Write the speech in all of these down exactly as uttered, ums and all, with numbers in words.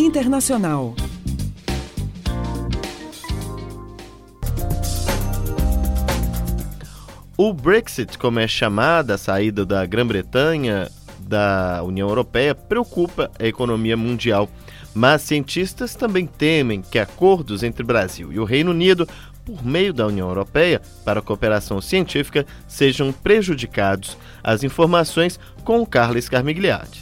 Internacional. O Brexit, como é chamada a saída da Grã-Bretanha da União Europeia, preocupa a economia mundial. Mas cientistas também temem que acordos entre Brasil e o Reino Unido, por meio da União Europeia, para a cooperação científica, sejam prejudicados. As informações com o Carlos Carmigliati.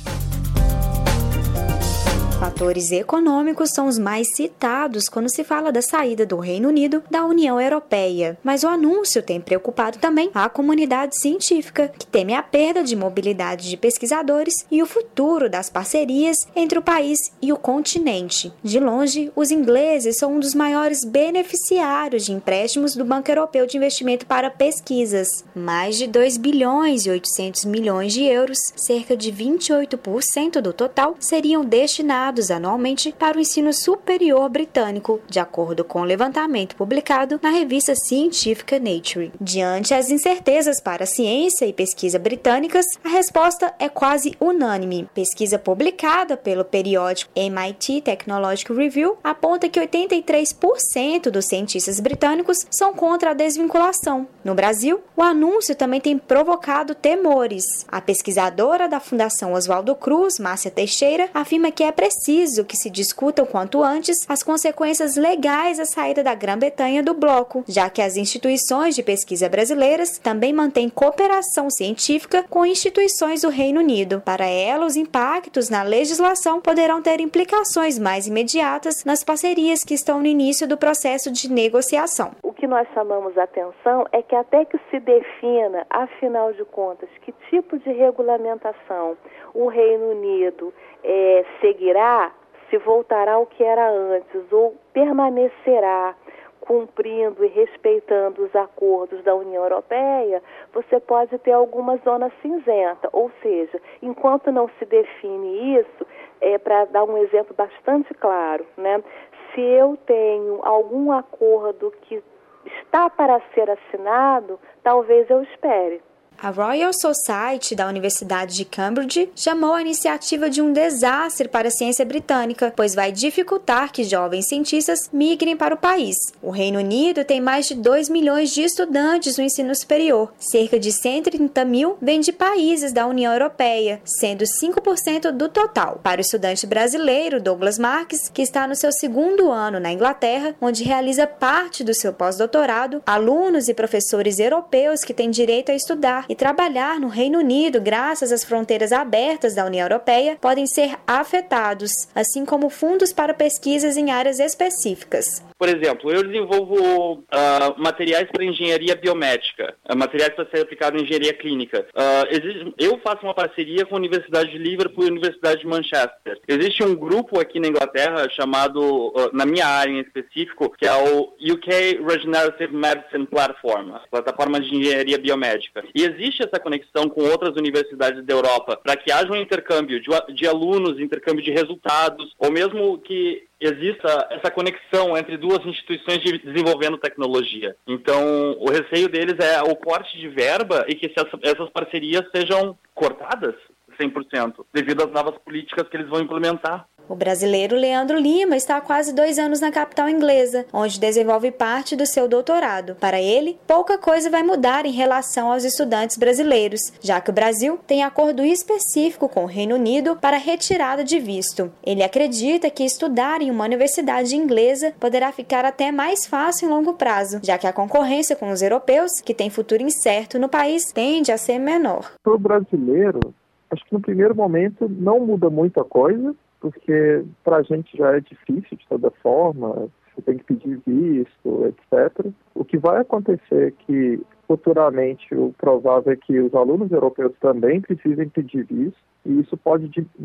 Fatores econômicos são os mais citados quando se fala da saída do Reino Unido da União Europeia. Mas o anúncio tem preocupado também a comunidade científica, que teme a perda de mobilidade de pesquisadores e o futuro das parcerias entre o país e o continente. De longe, os ingleses são um dos maiores beneficiários de empréstimos do Banco Europeu de Investimento para Pesquisas. Mais de dois bilhões e oitocentos milhões de euros, cerca de vinte e oito por cento do total, seriam destinados anualmente para o ensino superior britânico, de acordo com o levantamento publicado na revista científica Nature. Diante as incertezas para a ciência e pesquisa britânicas, a resposta é quase unânime. Pesquisa publicada pelo periódico M I T Technological Review aponta que oitenta e três por cento dos cientistas britânicos são contra a desvinculação. No Brasil, o anúncio também tem provocado temores. A pesquisadora da Fundação Oswaldo Cruz, Márcia Teixeira, afirma que é preciso preciso que se discutam quanto antes as consequências legais da saída da Grã-Bretanha do bloco, já que as instituições de pesquisa brasileiras também mantêm cooperação científica com instituições do Reino Unido. Para ela, os impactos na legislação poderão ter implicações mais imediatas nas parcerias que estão no início do processo de negociação. O que nós chamamos a atenção é que até que se defina, afinal de contas, que tipo de regulamentação o Reino Unido é, seguirá, se voltará ao que era antes ou permanecerá cumprindo e respeitando os acordos da União Europeia, você pode ter alguma zona cinzenta. Ou seja, enquanto não se define isso, é, para dar um exemplo bastante claro, né? Se eu tenho algum acordo que está para ser assinado, talvez eu espere. A Royal Society da Universidade de Cambridge chamou a iniciativa de um desastre para a ciência britânica, pois vai dificultar que jovens cientistas migrem para o país. O Reino Unido tem mais de dois milhões de estudantes no ensino superior. Cerca de cento e trinta mil vêm de países da União Europeia, sendo cinco por cento do total. Para o estudante brasileiro Douglas Marques, que está no seu segundo ano na Inglaterra, onde realiza parte do seu pós-doutorado, alunos e professores europeus que têm direito a estudar e trabalhar no Reino Unido graças às fronteiras abertas da União Europeia podem ser afetados, assim como fundos para pesquisas em áreas específicas. Por exemplo, eu desenvolvo uh, materiais para engenharia biomédica, uh, materiais para ser aplicado em engenharia clínica. Uh, existe, eu faço uma parceria com a Universidade de Liverpool e a Universidade de Manchester. Existe um grupo aqui na Inglaterra chamado, uh, na minha área em específico, que é o U K Regenerative Medicine Platform, a plataforma de engenharia biomédica. E existe essa conexão com outras universidades da Europa para que haja um intercâmbio de, de alunos, intercâmbio de resultados, ou mesmo que exista essa conexão entre duas instituições de desenvolvendo tecnologia. Então, o receio deles é o corte de verba e que essas parcerias sejam cortadas cem por cento, devido às novas políticas que eles vão implementar. O brasileiro Leandro Lima está há quase dois anos na capital inglesa, onde desenvolve parte do seu doutorado. Para ele, pouca coisa vai mudar em relação aos estudantes brasileiros, já que o Brasil tem acordo específico com o Reino Unido para retirada de visto. Ele acredita que estudar em uma universidade inglesa poderá ficar até mais fácil em longo prazo, já que a concorrência com os europeus, que tem futuro incerto no país, tende a ser menor. Para o brasileiro, acho que no primeiro momento não muda muita coisa, porque para a gente já é difícil de toda forma, você tem que pedir visto, etcétera. O que vai acontecer é que futuramente o provável é que os alunos europeus também precisem pedir visto, e isso pode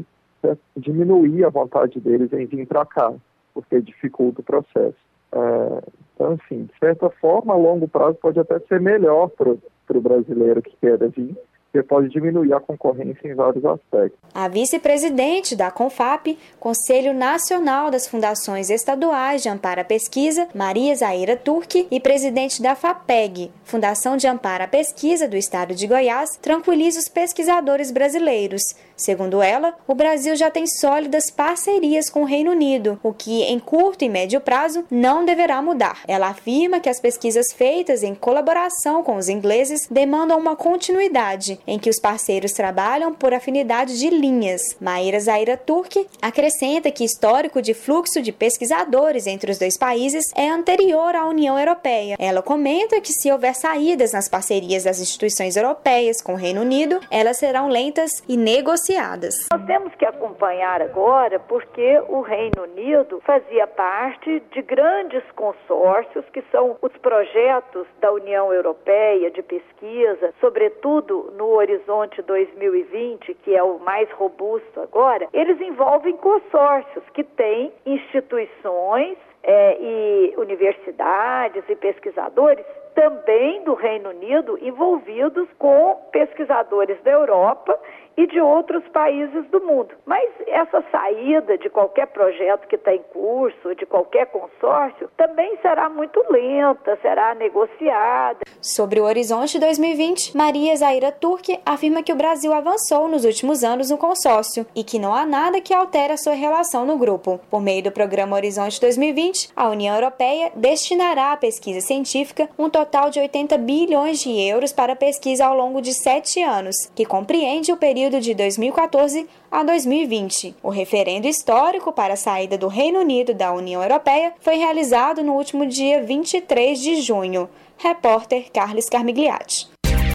diminuir a vontade deles em vir para cá, porque dificulta o processo. É, então, assim, de certa forma, a longo prazo pode até ser melhor para o brasileiro que queira vir, porque pode diminuir a concorrência em vários aspectos. A vice-presidente da CONFAP, Conselho Nacional das Fundações Estaduais de Amparo à Pesquisa, Maria Zaira Turque, e presidente da FAPEG, Fundação de Amparo à Pesquisa do Estado de Goiás, tranquiliza os pesquisadores brasileiros, Segundo ela, o Brasil já tem sólidas parcerias com o Reino Unido, o que, em curto e médio prazo, não deverá mudar. Ela afirma que as pesquisas feitas em colaboração com os ingleses demandam uma continuidade, em que os parceiros trabalham por afinidade de linhas. Maíra Zaira Turki acrescenta que o histórico de fluxo de pesquisadores entre os dois países é anterior à União Europeia. Ela comenta que se houver saídas nas parcerias das instituições europeias com o Reino Unido, elas serão lentas e negociadas. Nós temos que acompanhar agora porque o Reino Unido fazia parte de grandes consórcios, que são os projetos da União Europeia de pesquisa, sobretudo no Horizonte dois mil e vinte, que é o mais robusto agora. Eles envolvem consórcios que têm instituições é, e universidades e pesquisadores também do Reino Unido envolvidos com pesquisadores da Europa e de outros países do mundo. Mas essa saída de qualquer projeto que está em curso, de qualquer consórcio, também será muito lenta, será negociada. Sobre o Horizonte dois mil e vinte, Maria Zaira Turki afirma que o Brasil avançou nos últimos anos no consórcio e que não há nada que altere a sua relação no grupo. Por meio do programa Horizonte dois mil e vinte, a União Europeia destinará à pesquisa científica um total de oitenta bilhões de euros para pesquisa ao longo de sete anos, que compreende o período de dois mil e quatorze a dois mil e vinte. O referendo histórico para a saída do Reino Unido da União Europeia foi realizado no último dia vinte e três de junho. Repórter Carlos Carmigliati.